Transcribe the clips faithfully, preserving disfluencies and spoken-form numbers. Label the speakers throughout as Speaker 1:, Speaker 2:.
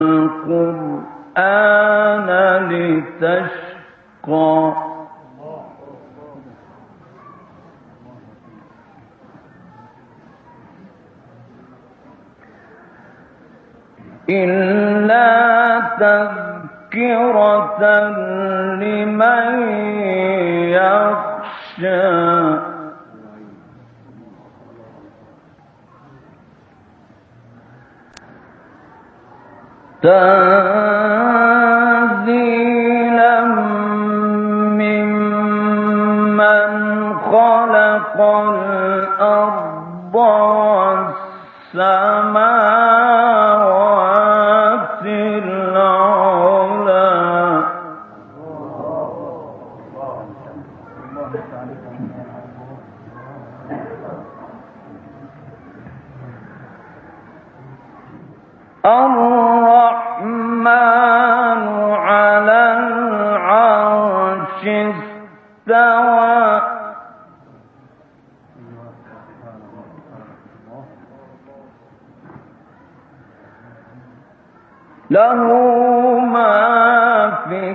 Speaker 1: القرآن لتشقى إلا تذكرة لمن يخشى تنزيلا ممن خلق الأرض والسماوات العلى الرحمن على العرش استوى له ما في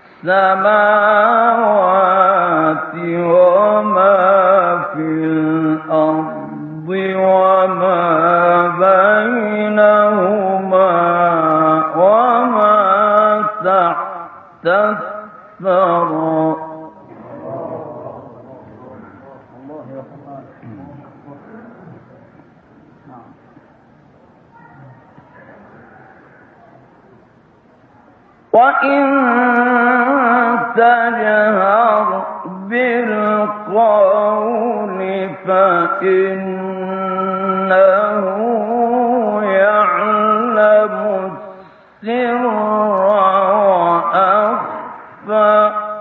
Speaker 1: السماوات وما في الأرض وما بينهما وما تحت الثرى وإن تجهر بالقول فإنه يعلم السر وأخفى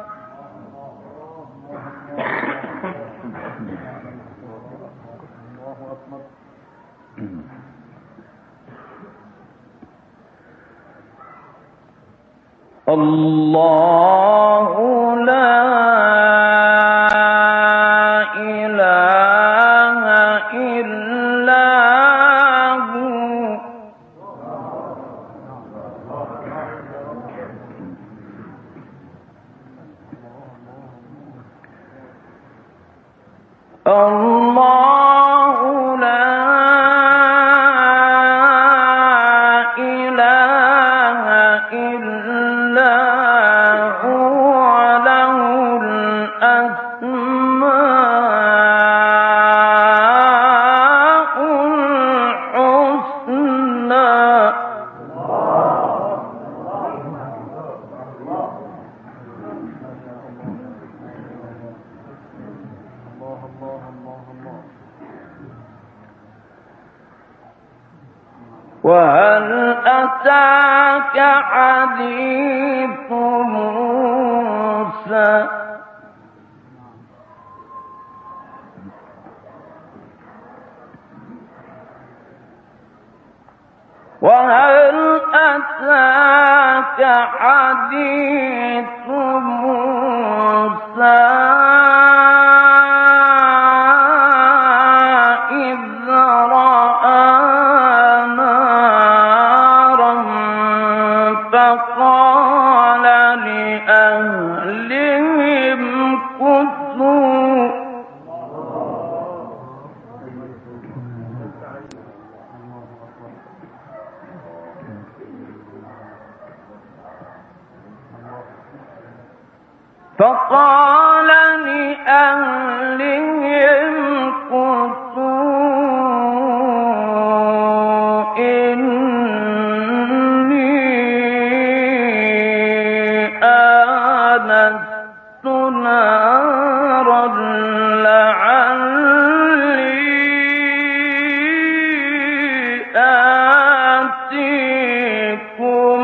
Speaker 1: الله لا إله إلا هو الله لا إله إلا هو له الأسماء الحسنى وهل أتاك حديث موسى وهل أتاك حديث موسى فقال لأهلهم كثوا فقال لأهلهم كثوا آنست نارا لعلي آتيكم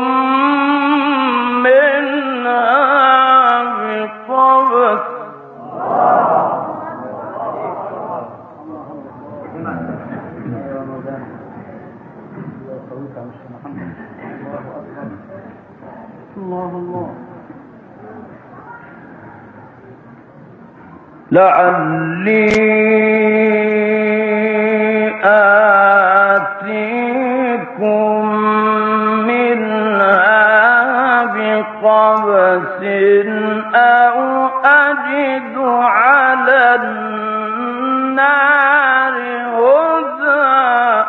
Speaker 1: منها بقبس الله الله لعلي آتيكم منها قبس أو أجد على النار هدى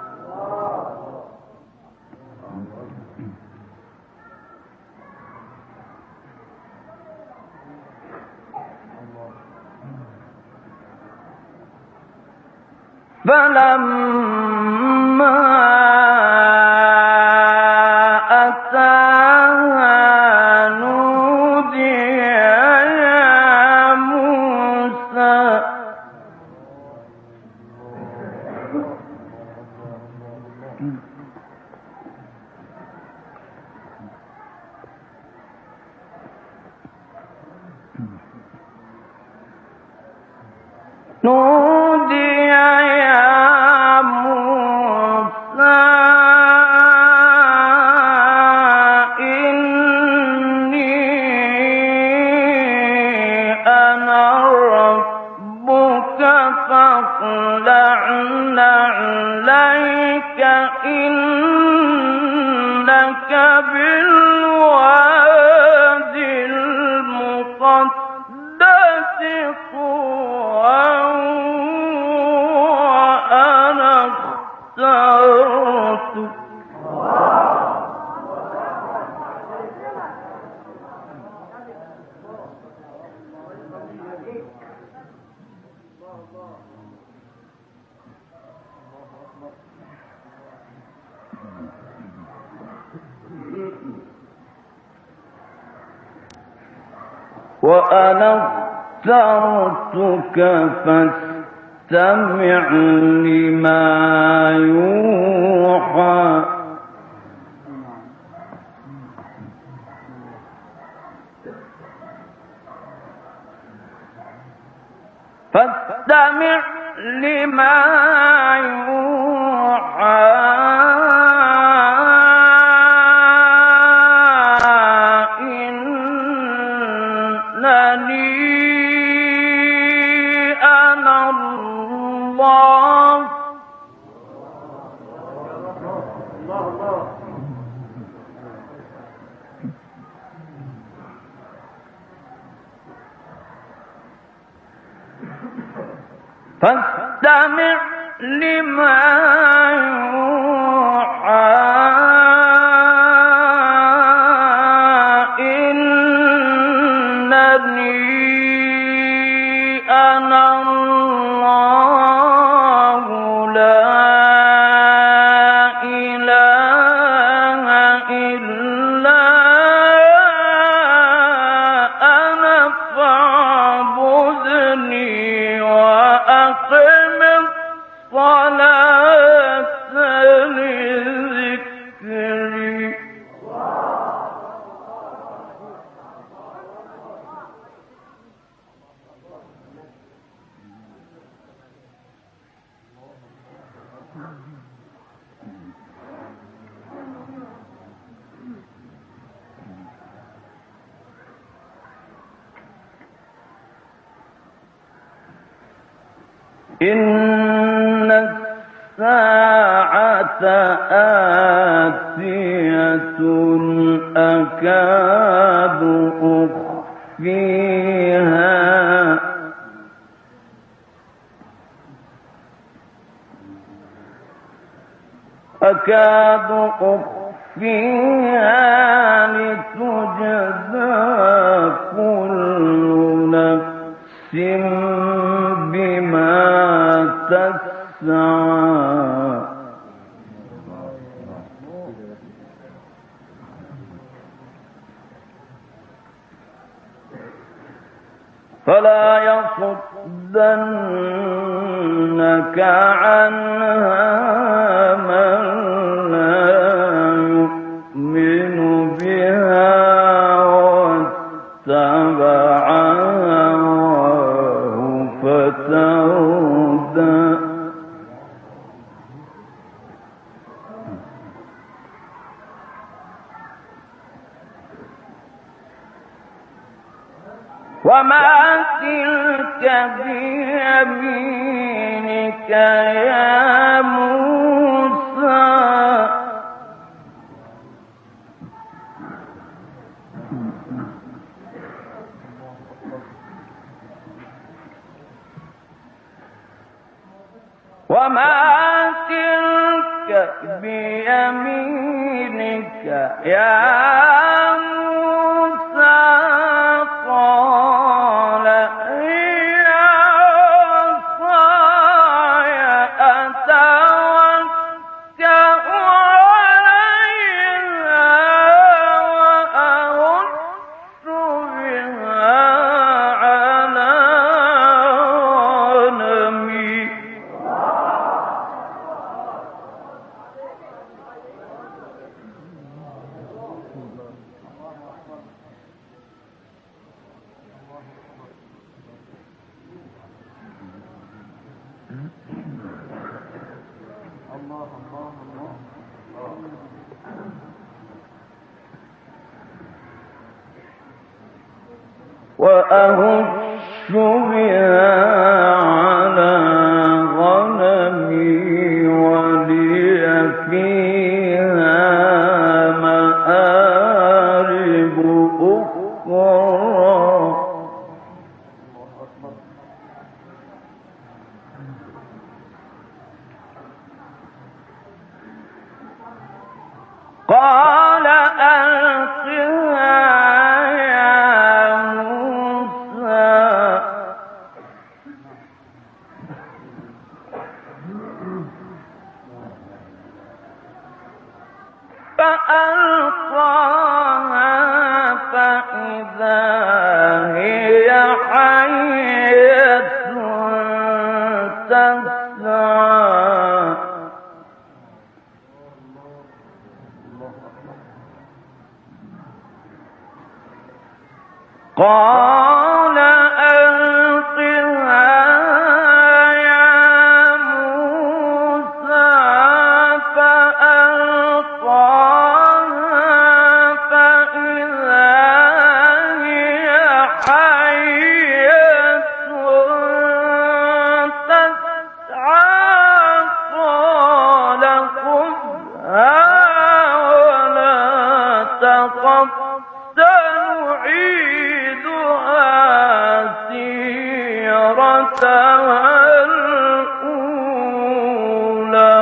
Speaker 1: فلما أتاها نودي يا موسى نودي يا موسى إني أنا ربك فاخلع نعليك إنك بالوادي المقدس طوى وأنا اخترتك وأنا اخترتك فاستمع لما يوحى فاستمع لما يوحى فاستمع لما يوحى إنني أنا الله لا إله إلا أنا فاعبدني وأقم الصلاة لذكري إن الساعة آتية أكاد أخفيها أكاد أخفيها لتجزى كل نفس بما تسعى فلا يصدنك عنها من لا يؤمن بها واتبع هواه فتردى وما تلك بيمينك يا موسى وما تلك بيمينك يا موسى قال هي عصاي أتوكأ عليها وأهش بها على غنمي وأهش بها على غنمي ولي فيها مآرب أخرى قال ألقها يا موسى فألقاها فإذا هي حية تسعى قال ألقها يا موسى فألقاها فإذا هي حية تسعى قال خذها ولا تخف سنعيدها سيرتها الأولى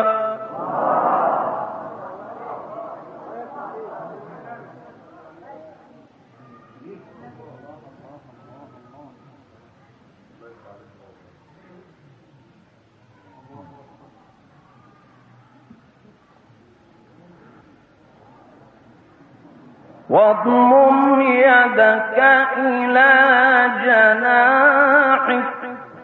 Speaker 1: واضمم يدك إلى جناحك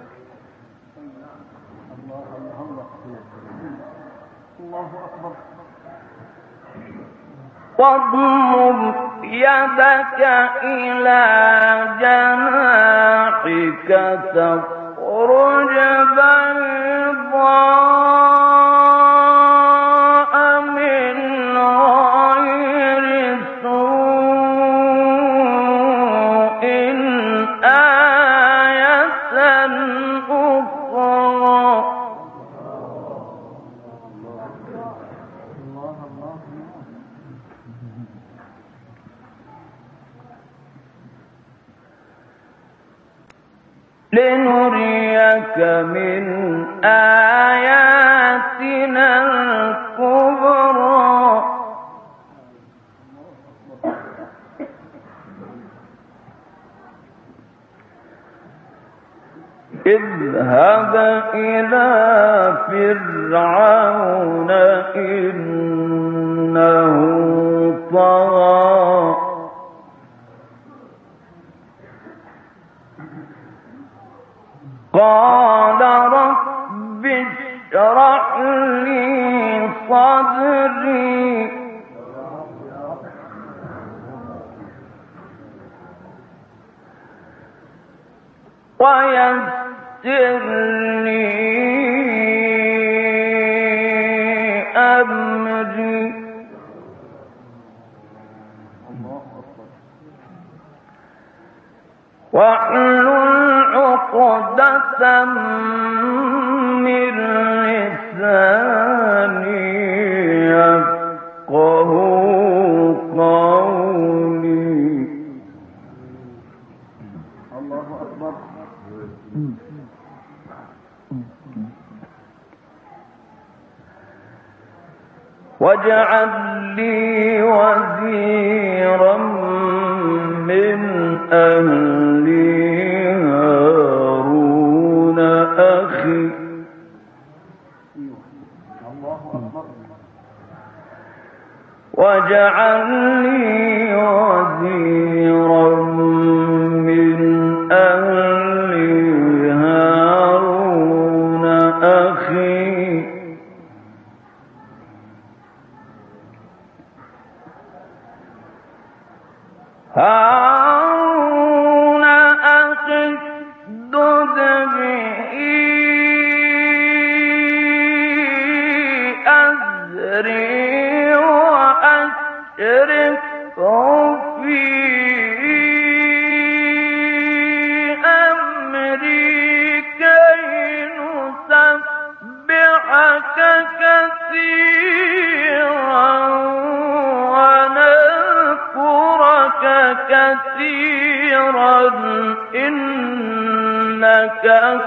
Speaker 1: واضمم يدك إلى جناحك تخرج بيضاء من غير سوء آية أخرى لنريك من آياتنا الكبرى اذهب إلى فرعون إنه طغى قال رب اشرح لي صدري ويسر لي أمري واحلل عقدة من لساني يفقه قولي. الله أكبر. واجعل لي وزيرا من أهلي هارون أخي واجعل لي وزيرا من أهلي هارون أخي هارون أخي اشدد به أزري وأشركه في أمري كي نسبحك كثيرا ونذكرك كثيرا إنك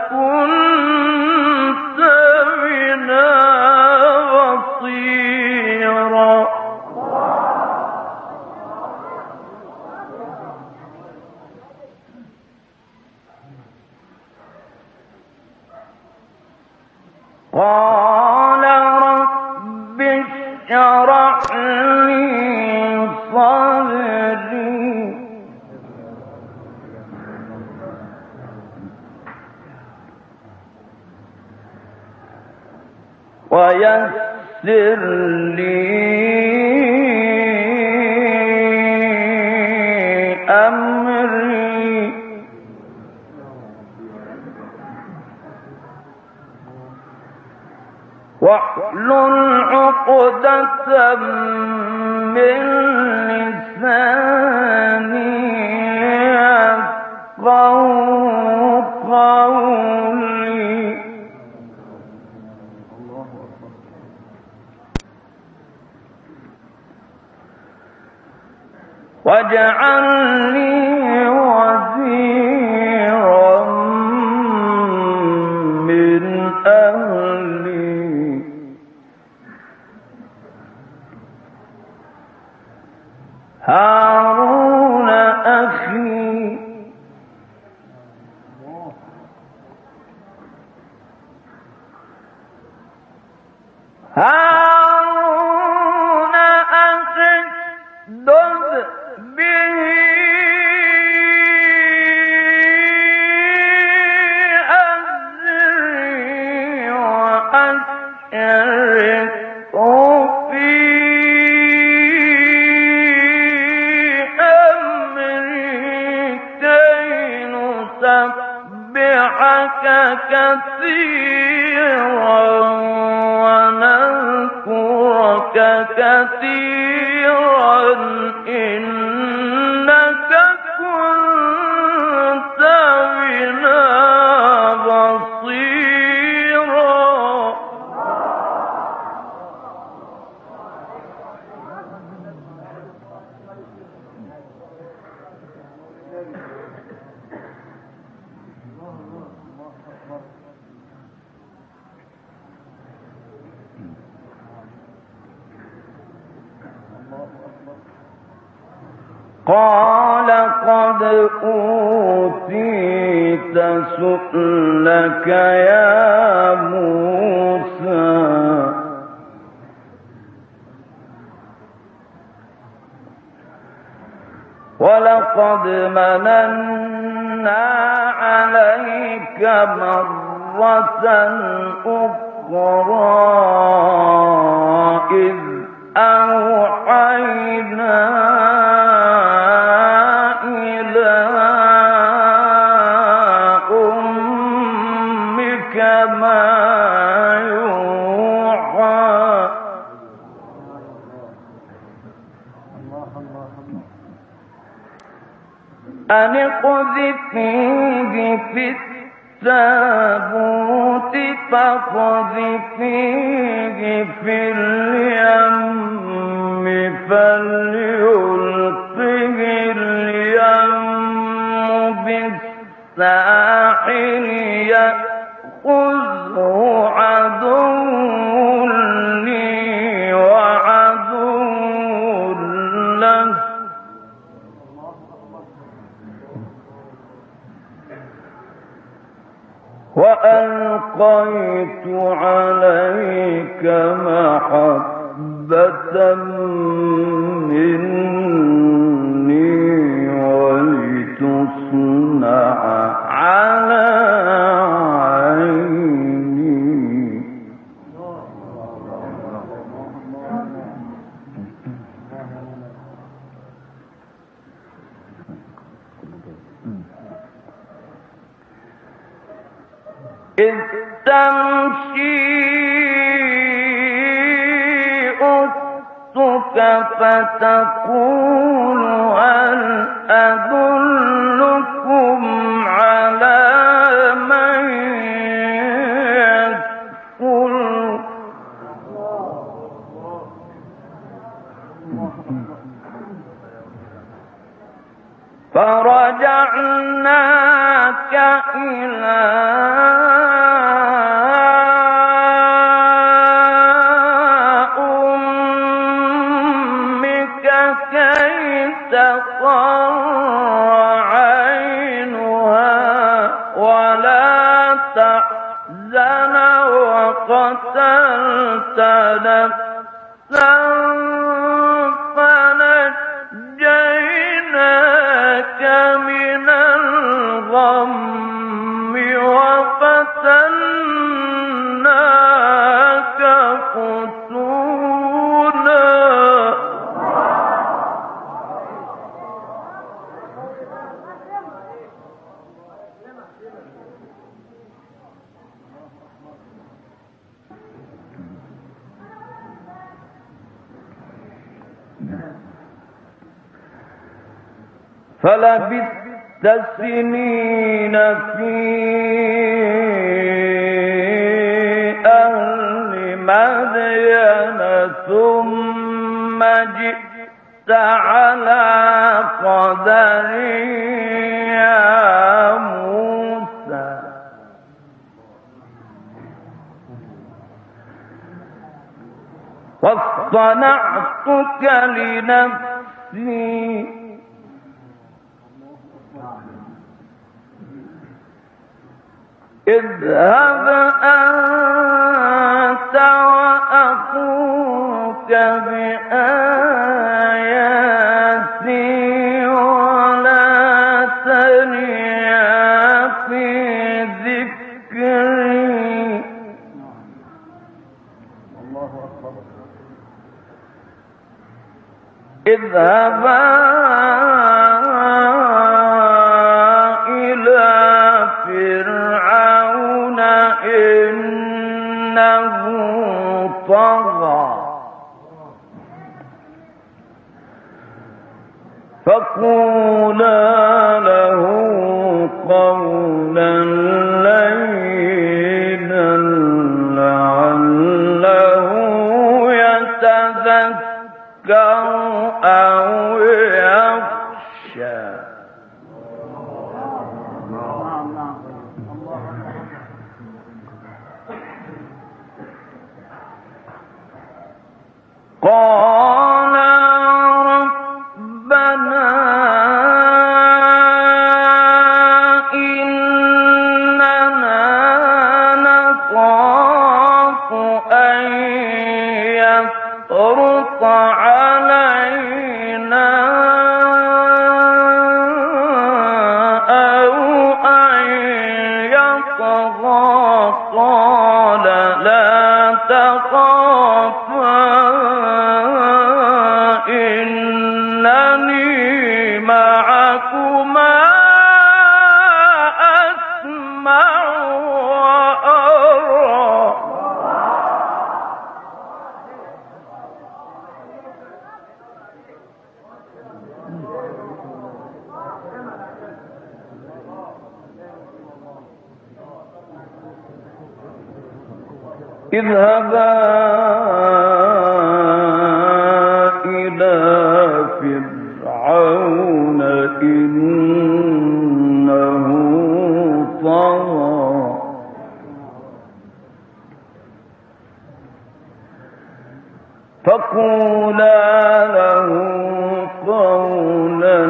Speaker 1: كنت بنا بصيرا قال رب اشرح لي صدري ويسر لي أمري واحلل عقدة من لساني يفقهوا قولي واجعل لي وزيرا من أهلي هارون أخي هارون أخي اشدد به أزري وأشركه في أمري كي نسبحك كثيرا ونذكرك كثيرا إنك كنت بنا بصيرا قال قد أوتيت سؤلك يا موسى ولقد مننا عليك مرة أخرى إذ أوحينا إلى أمك ما يوحى أن اقذفيه في التابوت فاقذفيه في اليم فليلقه اليم بالساحل يأخذه عدو لي وعدو ألقيت عليك محبة مني ولتصنع على عيني. إذ تمشي أختك فتقول هل أدلكم على من يكفل فرجعناك إلى أمك كي تقر عينها ولا تحزن وقتلت نفسا فنجيناك من الغم وفتناك فتونا. فلبثت سنين في أهل مدين ثم جئت على قدر يا موسى. واصطنعتك لنفسي اذهب أنت وأخوك بآياتي ولا تنيا في ذكري. اذهبا فقولا له قولا لينا لعله يتذكر أو يخشى. قال ربنا إننا نخاف أن يفرط علينا أو أن يطغى. قال لا تخافا إنني معكما أسمع وأرى. اذهبا إلى فرعون إنه طغى فقولا له قولا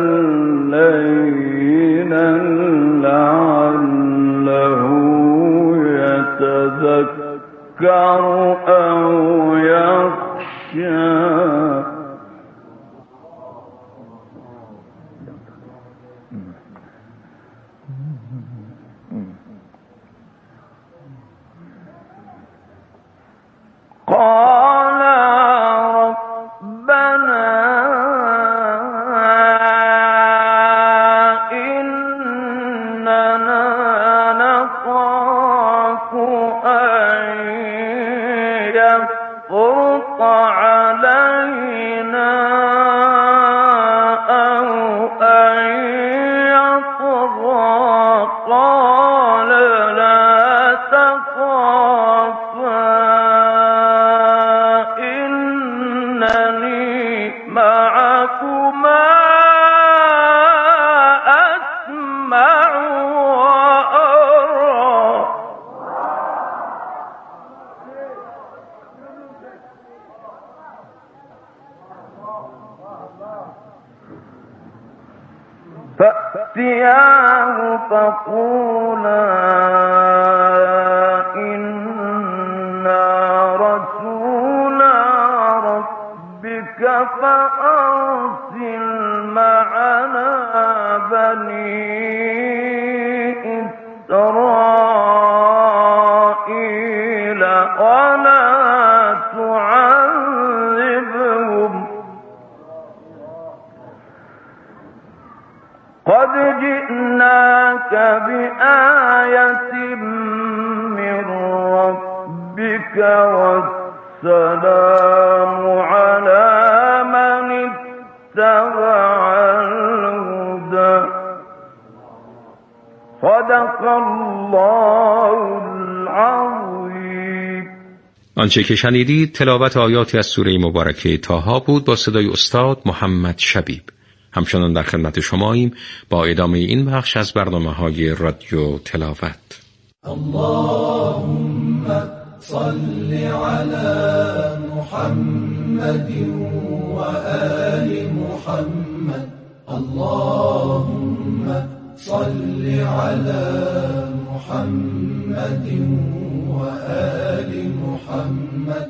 Speaker 1: لينا لعله يتذكر معكما أسمع وأرى فأتياه فقولا إنا رسولا ربك فأرسل معنا بني إسرائيل ولا تعذبهم قد جئناك بآية من ربك والسلام على من اتبع الهدى صدق الله العظیم.
Speaker 2: آنچه که شنیدید تلاوت آیاتی از سوره مبارکه طه بود با صدای استاد محمد شبیب. همچنان در خدمت شماییم با ادامه این بخش از برنامه‌های رادیو تلاوت.
Speaker 3: اللهم صل على محمد و آل محمد. اللهم صل على محمد و آل محمد.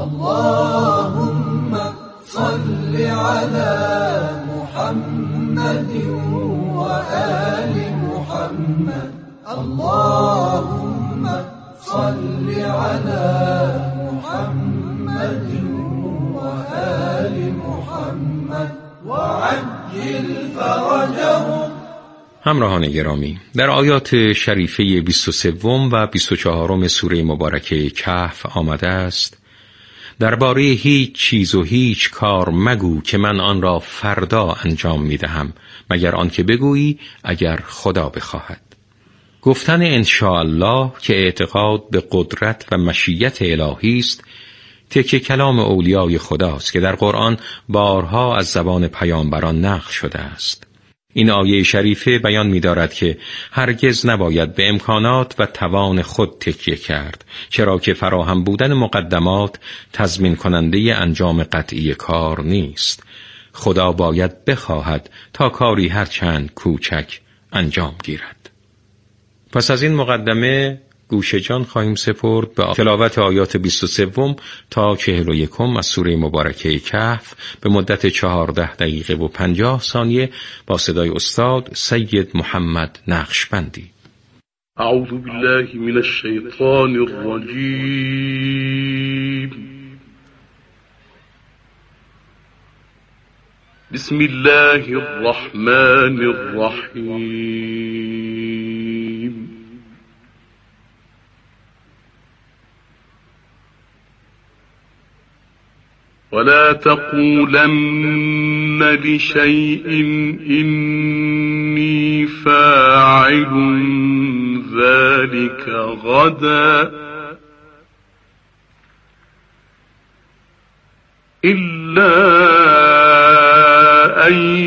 Speaker 3: اللهم صل على محمد و آل محمد. اللهم صل على محمد و آل محمد و عجل فرجهم.
Speaker 2: همراهان گرامی، در آیات شریفه بیست و سه و بیست و چهار سوره مبارکه کهف آمده است: درباره هیچ چیز و هیچ کار مگو که من آن را فردا انجام می دهم مگر آن که بگویی اگر خدا بخواهد. گفتن انشاءالله که اعتقاد به قدرت و مشیت الهی است تکه کلام اولیای خداست که در قرآن بارها از زبان پیامبران نقل شده است. این آیه شریفه بیان می‌دارد که هرگز نباید به امکانات و توان خود تکیه کرد، چرا که فراهم بودن مقدمات تضمین کننده انجام قطعی کار نیست. خدا باید بخواهد تا کاری هرچند کوچک انجام گیرد. پس از این مقدمه گوش جان خواهیم سپرد به تلاوت آیات بیست و سه تا چهل و یک از سوره مبارکه کهف به مدت چهارده دقیقه و پنجاه ثانیه با صدای استاد سید محمد نقشبندی.
Speaker 4: اعوذ بالله من الشیطان الرجیم. بسم الله الرحمن الرحیم. ولا تقولن لشيء إني فاعل ذلك غدا إلا أن